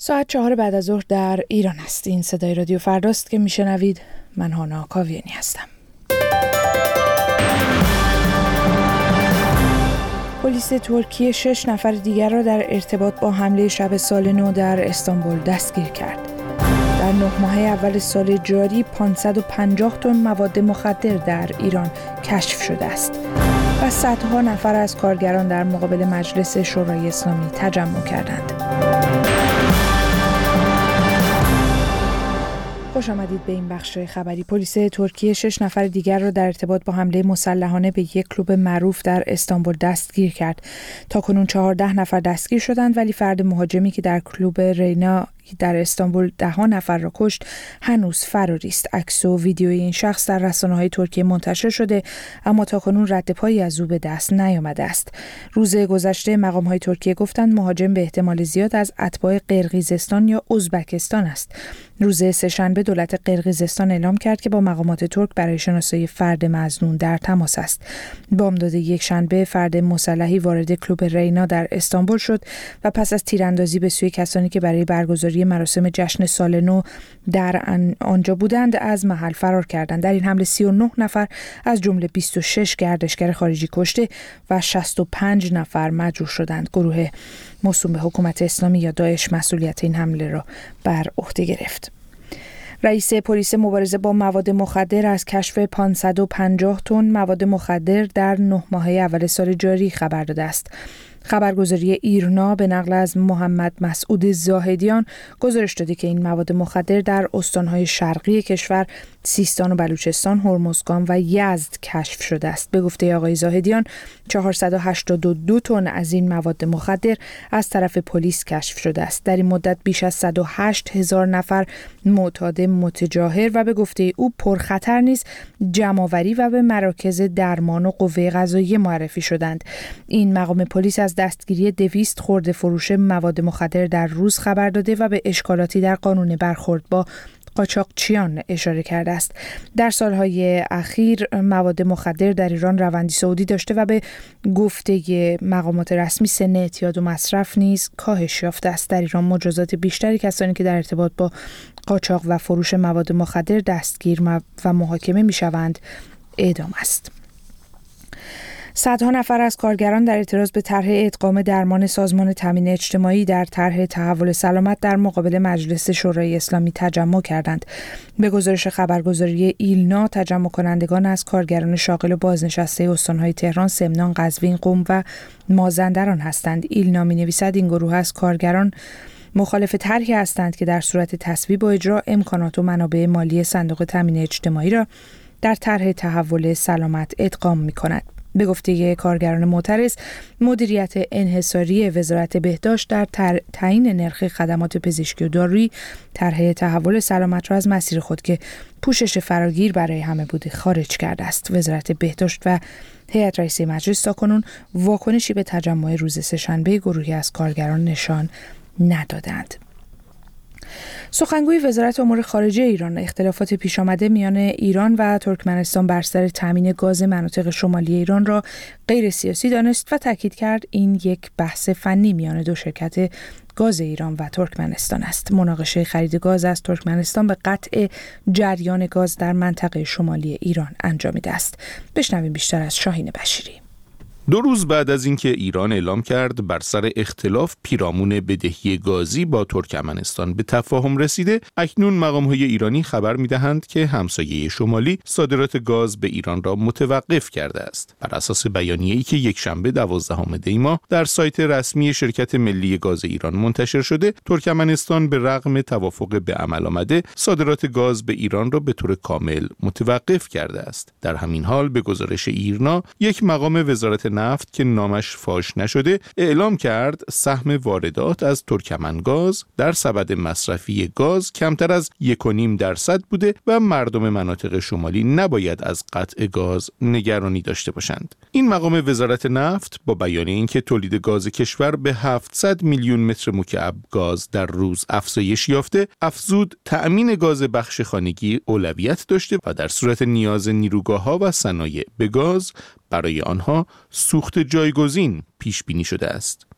ساعت 4 بعد از ظهر در ایران است. این صدای رادیو فرداست که میشنوید. من هانا کاویانی هستم. پلیس ترکیه 6 نفر دیگر را در ارتباط با حمله شب سال نو در استانبول دستگیر کرد. در 9 ماه اول سال جاری 550 تن مواد مخدر در ایران کشف شده است و صدها نفر از کارگران در مقابل مجلس شورای اسلامی تجمع کردند. خوش آمدید به این بخش خبری. پلیس ترکیه 6 نفر دیگر را در ارتباط با حمله مسلحانه به یک کلوب معروف در استانبول دستگیر کرد. تاکنون 14 نفر دستگیر شدند، ولی فرد مهاجمی که در کلوب رینا در استانبول 10 نفر را کشت هنوز فراری است. عکس و ویدیوی این شخص در رسانه‌های ترکیه منتشر شده، اما تاکنون رد پایی از او به دست نیامده است. روز گذشته مقام‌های ترکیه گفتند مهاجم به احتمال زیاد از اتباع قرقیزستان یا ازبکستان است. روز سه‌شنبه دولت قرقیزستان اعلام کرد که با مقامات ترک برای شناسایی فرد مظنون در تماس است. بامداد یک شنبه فرد مسلحی وارد کلوب رینا در استانبول شد و پس از تیراندازی به سوی کسانی که برای برگزاری مراسم جشن سال نو در آنجا بودند از محل فرار کردند. در این حمله 39 نفر از جمله 26 گردشگر خارجی کشته و 65 نفر مجروح شدند. گروه موسوم به حکومت اسلامی یا داعش مسئولیت این حمله را بر عهده گرفت. رئیس پلیس مبارزه با مواد مخدر از کشف 550 تن مواد مخدر در 9 ماه اول سال جاری خبر داده است. خبرگزاری ایرنا به نقل از محمد مسعود زاهدیان گزارش داده که این مواد مخدر در استان‌های شرقی کشور سیستان و بلوچستان، هرمزگان و یزد کشف شده است. به گفته آقای زاهدیان 482 تن از این مواد مخدر از طرف پلیس کشف شده است. در این مدت بیش از 108,000 نفر معتاد متجاهر و به گفته او پرخطر نیز جمع‌آوری و به مراکز درمان و قوه قضاییه معرفی شدند. این مقام پلیس از دستگیری 200 خرده فروش مواد مخدر در روز خبر داده و به اشکالاتی در قانون برخورد با قاچاقچیان اشاره کرده است. در سالهای اخیر مواد مخدر در ایران روندی صعودی داشته و به گفته مقامات رسمی سن اعتیاد و مصرف نیز کاهش یافته است. در ایران مجازات بیشتری کسانی که در ارتباط با قاچاق و فروش مواد مخدر دستگیر و محاکمه می‌شوند اعدام است. صدها نفر از کارگران در اعتراض به طرح ادغام درمان سازمان تامین اجتماعی در طرح تحول سلامت در مقابل مجلس شورای اسلامی تجمع کردند. به گزارش خبرگزاری ایلنا تجمع کنندگان از کارگران شاغل و بازنشسته استان‌های تهران، سمنان، قزوین، قم و مازندران هستند. ایلنا می‌نویسد این گروه از کارگران مخالف طرحی هستند که در صورت تصویب و اجرا امکانات و منابع مالی صندوق تامین اجتماعی را در طرح تحول سلامت ادغام می‌کند. به گفته کارگران معترض، مدیریت انحصاری وزارت بهداشت در تعیین نرخ خدمات پزشکی و دارویی طرح تحول سلامت را از مسیر خود که پوشش فراگیر برای همه بوده خارج کرده است. وزارت بهداشت و هیئت رئیسه مجلس تاکنون واکنشی به تجمع روز سه‌شنبه گروهی از کارگران نشان ندادند. سخنگوی وزارت امور خارجه ایران اختلافات پیش آمده میان ایران و ترکمنستان بر سر تامین گاز مناطق شمالی ایران را غیر سیاسی دانست و تاکید کرد این یک بحث فنی میان دو شرکت گاز ایران و ترکمنستان است. مناقشه خرید گاز از ترکمنستان به قطع جریان گاز در منطقه شمالی ایران انجامیده است. بشنویم بیشتر از شاهین بشیری. 2 روز بعد از اینکه ایران اعلام کرد بر سر اختلاف پیرامون بدهی گازی با ترکمنستان به تفاهم رسیده، اکنون مقام‌های ایرانی خبر می‌دهند که همسایه شمالی صادرات گاز به ایران را متوقف کرده است. بر اساس بیانیه‌ای که یکشنبه 12 دی ماه در سایت رسمی شرکت ملی گاز ایران منتشر شده، ترکمنستان به رغم توافق به عمل آمده صادرات گاز به ایران را به طور کامل متوقف کرده است. در همین حال به گزارش ایرنا، یک مقام وزارت نفت که نامش فاش نشده اعلام کرد سهم واردات از ترکمنگاز در سبد مصرفی گاز کمتر از 1.5% بوده و مردم مناطق شمالی نباید از قطع گاز نگرانی داشته باشند. این مقام وزارت نفت با بیان اینکه تولید گاز کشور به 700 میلیون متر مکعب گاز در روز افزایش یافته، افزود تأمین گاز بخش خانگی اولویت داشته و در صورت نیاز نیروگاه‌ها و صنایع به گاز برای آنها سوخت جایگزین پیش بینی شده است.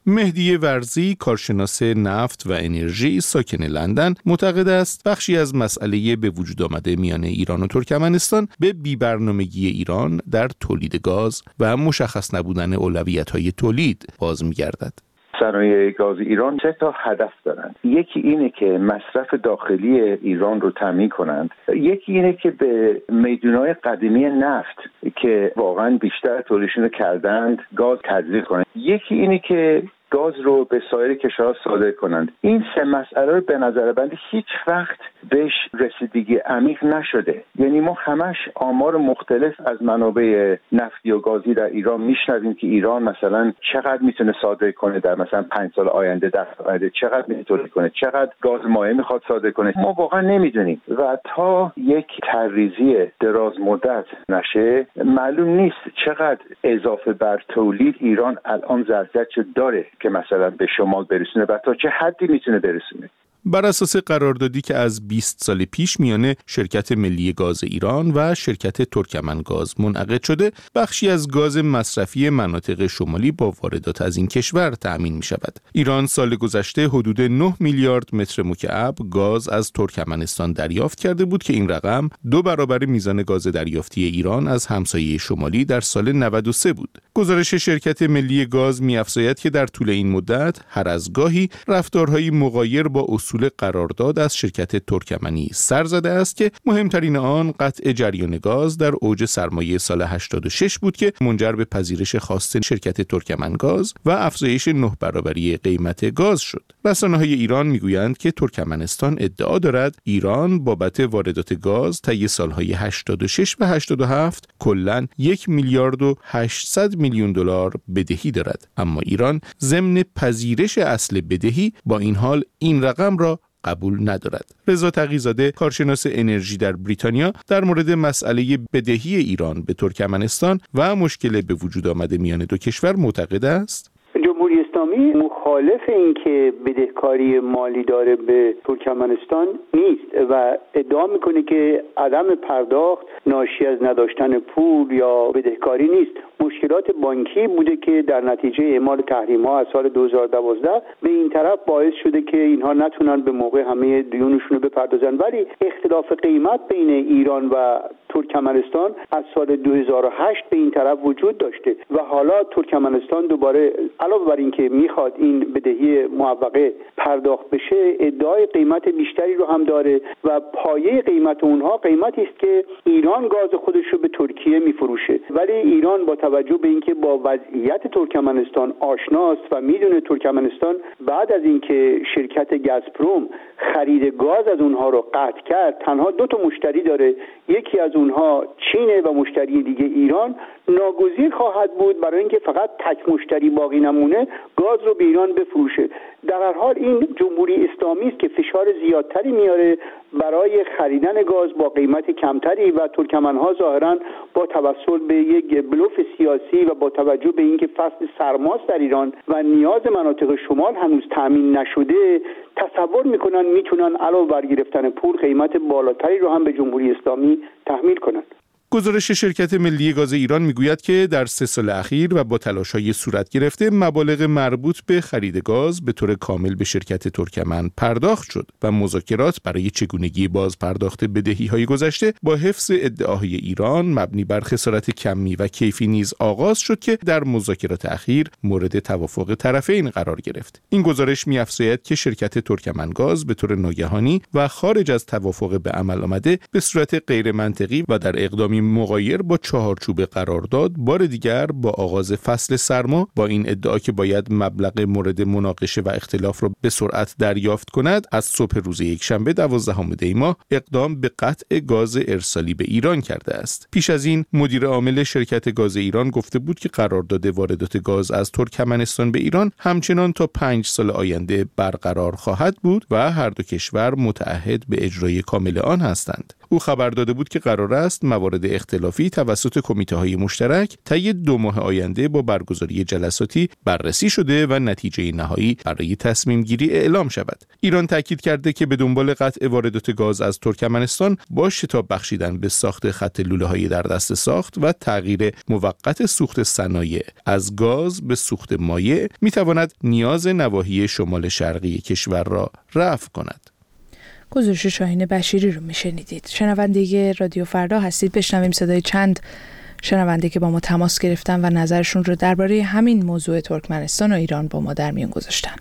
مهدی ورزی، کارشناس نفت و انرژی ساکن لندن، معتقد است بخشی از مسئله به وجود آمده میان ایران و ترکمنستان به بی‌برنامگی ایران در تولید گاز و مشخص نبودن اولویت‌های تولید باز می‌گردد. صنایع گاز ایران 3 هدف دارند. یکی اینه که مصرف داخلی ایران رو تامین کنند. یکی اینه که به میدان‌های قدیمی نفت که واقعا بیشتر تولیدشون کردند گاز تزریق کنند. یکی اینه که گاز رو به سایر کشورها صادر کنند. این 3 مسئله رو به نظر بنده هیچ وقت بهش رسیدگی عمیق نشده. یعنی ما همش آمار مختلف از منابع نفتی و گازی در ایران میشنویم که ایران مثلا چقدر میتونه صادر کنه در مثلا 5 سال آینده، در آینده چقدر میتونه تولید کنه، چقدر گاز مایع میخواد صادر کنه. ما واقعا نمیدونیم و تا یک تریزی دراز مدت نشه معلوم نیست چقدر اضافه بر تولید ایران الان ظرفیت داره که مثلا به شمال برسونه و تا چه حدی میتونه برسونه. بر اساس قراردادی که از 20 سال پیش میان شرکت ملی گاز ایران و شرکت ترکمنگاز منعقد شده، بخشی از گاز مصرفی مناطق شمالی با واردات از این کشور تأمین می شود. ایران سال گذشته حدود 9 میلیارد متر مکعب گاز از ترکمنستان دریافت کرده بود که این رقم 2 برابر میزان گاز دریافتی ایران از همسایه شمالی در سال 93 بود. گزارش شرکت ملی گاز می‌افزاید که در طول این مدت هر از گاهی رفتارهای مغایر با اصول قرارداد از شرکت ترکمنی سر زده است که مهمترین آن قطع جریان گاز در اوج سرمایه سال 86 بود که منجر به پذیرش خواست شرکت ترکمنگاز و افزایش 9 برابری قیمت گاز شد. رسانه‌های ایران میگویند که ترکمنستان ادعا دارد ایران بابت واردات گاز طی سالهای 86 و 87 کلاً 1 میلیارد و 800 میلیون دلار بدهی دارد، اما ایران ضمن پذیرش اصل بدهی با این حال این رقم را قبول ندارد. رضا تقی‌زاده، کارشناس انرژی در بریتانیا، در مورد مسئله بدهی ایران به ترکمنستان و مشکل به وجود آمده میان دو کشور معتقد است جمهوری اسلامی مخالف این که بدهکاری مالی داره به ترکمنستان نیست و ادعا میکنه که عدم پرداخت ناشی از نداشتن پول یا بدهکاری نیست. مشکلات بانکی بوده که در نتیجه اعمال تحریم‌ها از سال 2012 به این طرف باعث شده که اینها نتونن به موقع همه دیونشون رو بپردازن، ولی اختلاف قیمت بین ایران و ترکمنستان از سال 2008 به این طرف وجود داشته و حالا ترکمنستان دوباره علاوه بر این که میخواد این بدهی معوقه پرداخت بشه ادعای قیمت بیشتری رو هم داره و پایه قیمت اونها قیمتی است که ایران گاز خودش رو به ترکیه میفروشه، ولی ایران با توجه به اینکه با وضعیت ترکمنستان آشناست و میدونه ترکمنستان بعد از اینکه شرکت گازپروم خرید گاز از اونها رو قطع کرد تنها 2 مشتری داره، یکی از اونها چینه و مشتری دیگه ایران، ناگزیر خواهد بود برای اینکه فقط تک مشتری باقی نمونه گاز رو به ایران بفروشه. در هر حال این جمهوری اسلامی است که فشار زیادتری میاره برای خریدن گاز با قیمت کمتری و ترکمنها ظاهرا با توسل به یک بلوف سیاسی و با توجه به اینکه فصل سرماست در ایران و نیاز مناطق شمال هنوز تامین نشده تصور میکنن میتونن علاوه بر گرفتن پول قیمت بالاتری رو هم به جمهوری اسلامی تحمیل کنن. گزارش شرکت ملی گاز ایران میگوید که در 3 سال اخیر و با تلاش‌های صورت گرفته مبالغ مربوط به خرید گاز به طور کامل به شرکت ترکمن پرداخت شد و مذاکرات برای چگونگی باز پرداخت بدهی‌های گذشته با حفظ ادعاهای ایران مبنی بر خسارت کمی و کیفی نیز آغاز شد که در مذاکرات اخیر مورد توافق طرفین قرار گرفت. این گزارش می‌افزاید که شرکت ترکمنگاز به طور ناگهانی و خارج از توافق به عمل آمده به صورت غیر منطقی و در اقدامی مغایر با چهارچوب قرارداد بار دیگر با آغاز فصل سرما با این ادعا که باید مبلغ مورد مناقشه و اختلاف را به سرعت دریافت کند از صبح روز یکشنبه 12 دی ماه اقدام به قطع گاز ارسالی به ایران کرده است. پیش از این مدیر عامل شرکت گاز ایران گفته بود که قرارداد واردات گاز از ترکمنستان به ایران همچنان تا 5 سال آینده برقرار خواهد بود و هر دو کشور متعهد به اجرای کامل آن هستند. او خبر داده بود که قرار است موارد اختلافی توسط کمیته‌های مشترک طی 2 ماه آینده با برگزاری جلساتی بررسی شده و نتیجه نهایی برای تصمیم گیری اعلام شود. ایران تاکید کرده که به دنبال قطع واردات گاز از ترکمنستان با شتاب بخشیدن به ساخت خط لوله‌های در دست ساخت و تغییر موقت سوخت صنایع از گاز به سوخت مایع می‌تواند نیاز نواحی شمال شرقی کشور را رفع کند. گزارش شاهین بشیری رو میشنیدید. شنونده رادیو فردا هستید. بشنویم صدای چند شنونده که با ما تماس گرفتن و نظرشون رو درباره همین موضوع ترکمنستان و ایران با ما در میون گذاشتن.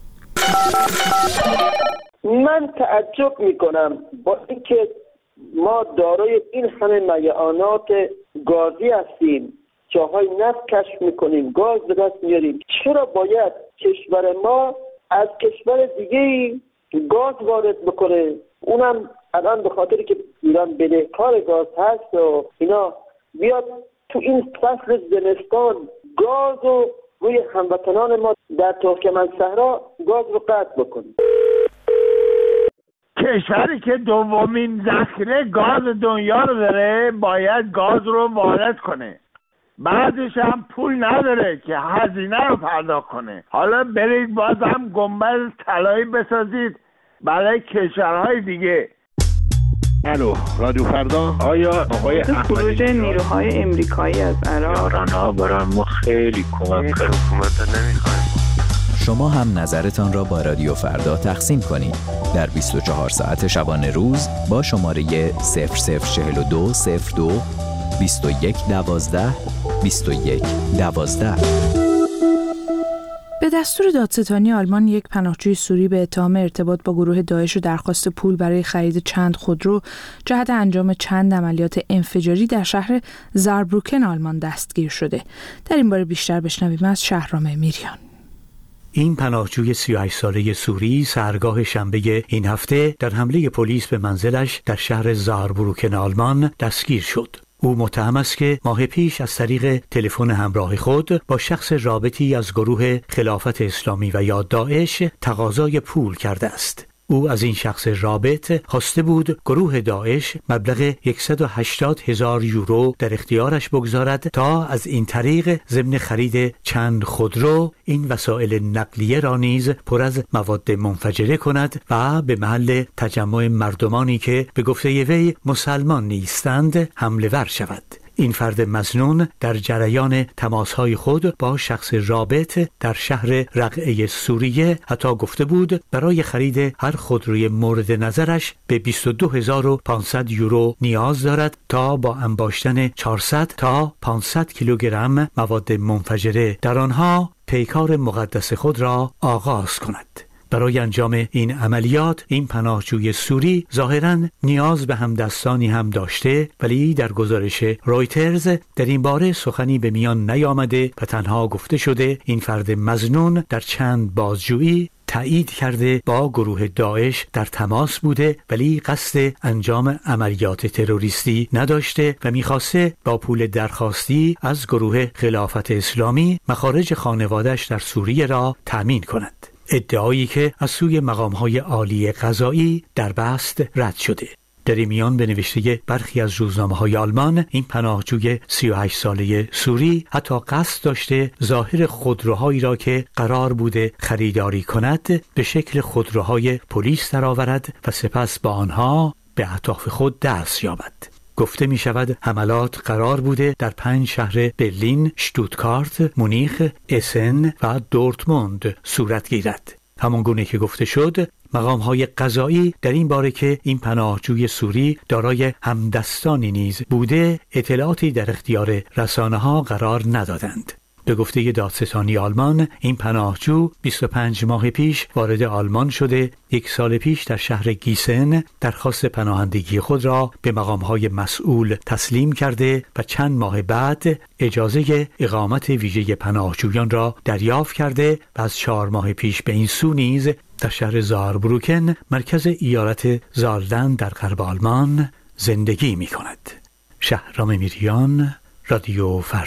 من تعجب میکنم با اینکه ما دارای این همه معیانات گازی هستیم، جاهای نفت کشف میکنیم، گاز به دست میاریم، چرا باید کشور ما از کشور دیگه گاز وارد بکنه؟ اونم الان به خاطری که ایران بدهکار گاز هست و اینا بیاد تو این فصل زمستان گاز رو روی هموطنان ما در ترکمن صحرا گاز رو قطع بکنه. کشوری که دومین ذخیره گاز دنیا رو داره باید گاز رو وارد کنه، بعدش هم پول نداره که هزینه رو پرداخت کنه. حالا برید بازم گنبد طلایی بسازید برای کشورهای دیگه. الو رادیو فردا. آیا آقای خروج نیروهای امریکایی از عراق برای ما خیلی کمک کرد. حکومت نمیخوایم. شما هم نظرتان را با رادیو فردا تقسیم کنید در 24 ساعت شبانه روز با شماره 0042 02 21 12 21 12. به دستور دادستانی آلمان یک پناهجوی سوری به اتهام ارتباط با گروه داعش و درخواست پول برای خرید چند خودرو جهت انجام چند عملیات انفجاری در شهر زاربروکن آلمان دستگیر شده. در این باره بیشتر بشنویم از شهرام میریان. این پناهجوی 38 ساله سوری سحرگاه شنبه این هفته در حمله پلیس به منزلش در شهر زاربروکن آلمان دستگیر شد. او متهم است که ماه پیش از طریق تلفن همراه خود با شخص رابطی از گروه خلافت اسلامی و یا داعش تقاضای پول کرده است. او از این شخص رابط خواسته بود گروه داعش مبلغ 180,000 یورو در اختیارش بگذارد تا از این طریق ضمن خرید چند خودرو این وسایل نقلیه را نیز پر از مواد منفجره کند و به محل تجمع مردمانی که به گفته وی مسلمان نیستند حمله ور شود. این فرد مظنون در جریان تماسهای خود با شخص رابط در شهر رقعه سوریه حتی گفته بود برای خرید هر خودروی مورد نظرش به 22,500 یورو نیاز دارد تا با انباشتن 400 تا 500 کیلوگرم مواد منفجره در آنها پیکار مقدس خود را آغاز کند. برای انجام این عملیات این پناهجوی سوری ظاهراً نیاز به همدستانی هم داشته، ولی در گزارش رویترز در این باره سخنی به میان نیامده و تنها گفته شده این فرد مظنون در چند بازجویی تایید کرده با گروه داعش در تماس بوده ولی قصد انجام عملیات تروریستی نداشته و می‌خواسته با پول درخواستی از گروه خلافت اسلامی مخارج خانواده‌اش در سوریه را تأمین کند. ادعایی که از سوی مقام‌های عالی قضایی در بست رد شده. در این میان به نوشته برخی از روزنامه‌های آلمان این پناهجوی 38 ساله سوری حتی قصد داشته ظاهر خودروهایی را که قرار بوده خریداری کند به شکل خودروهای پلیس درآورد و سپس با آنها به اهداف خود دست یابد. گفته می شود حملات قرار بوده در 5 شهر برلین، شتوتگارت، مونیخ، اسن و دورتموند صورت گیرد. همان گونه که گفته شد مقام‌های قضایی در این باره که این پناهجوی سوری دارای همدستانی نیز بوده اطلاعاتی در اختیار رسانه‌ها قرار ندادند. به گفته دادستانی آلمان این پناهجو 25 ماه پیش وارد آلمان شده، 1 سال پیش در شهر گیسن درخواست پناهندگی خود را به مقام‌های مسئول تسلیم کرده و چند ماه بعد اجازه اقامت ویژه پناهجویان را دریافت کرده و از 4 ماه پیش به این سو نیز در شهر زاربروکن مرکز ایالت زالدن در غرب آلمان زندگی می کند. شهرام میریان، رادیو فردا.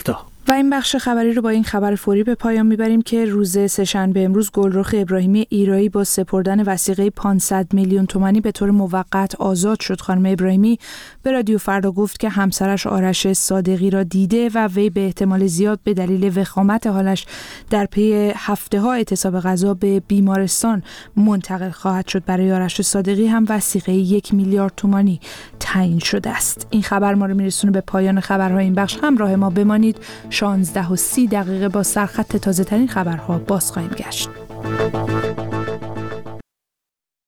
و این بخش خبری رو با این خبر فوری به پایان میبریم که روز سه‌شنبه امروز گلرخ ابراهیمی ایرایی با سپردن وثیقه 500 میلیون تومانی به طور موقت آزاد شد. خانم ابراهیمی به رادیو فردا گفت که همسرش آرش صادقی را دیده و وی به احتمال زیاد به دلیل وخامت حالش در پی هفته‌ها اعتصاب غذا به بیمارستان منتقل خواهد شد. برای آرش صادقی هم وثیقه 1 میلیارد تومانی تعیین شده است. این خبر ما رو میرسونه به پایان خبرهای این بخش. همراه ما بمانید. 16:30 با سرخط تازه ترین خبرها باز خواهیم گشت.